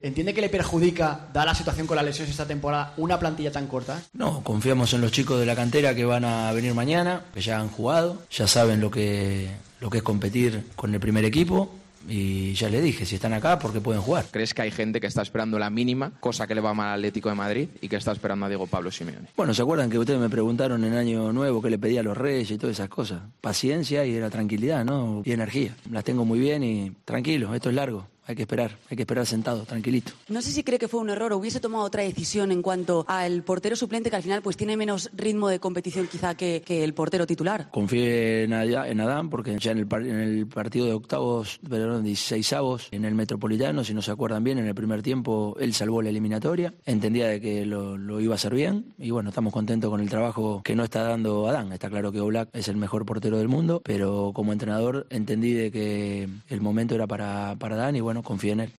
¿Entiende que le perjudica, dada la situación con las lesiones esta temporada, una plantilla tan corta? No, confiamos en los chicos de la cantera que van a venir mañana, que ya han jugado, ya saben lo que es competir con el primer equipo. Y ya le dije, si están acá, ¿por qué pueden jugar? ¿Crees que hay gente que está esperando la mínima, cosa que le va mal al Atlético de Madrid, y que está esperando a Diego Pablo Simeone? Bueno, ¿se acuerdan que ustedes me preguntaron en Año Nuevo qué le pedía a los Reyes y todas esas cosas? Paciencia y la tranquilidad, ¿no? Y energía. Las tengo muy bien y tranquilo, esto es largo. Hay que esperar sentado, tranquilito. No sé si cree que fue un error o hubiese tomado otra decisión en cuanto al portero suplente, que al final pues tiene menos ritmo de competición quizá que el portero titular. Confié en Adán porque ya en el partido de octavos, perdón, 16avos, en el Metropolitano, si no se acuerdan bien, en el primer tiempo él salvó la eliminatoria. Entendía de que lo iba a hacer bien y bueno, estamos contentos con el trabajo que no está dando Adán. Está claro que Oblak es el mejor portero del mundo, pero como entrenador entendí de que el momento era para Adán y bueno, confío en él.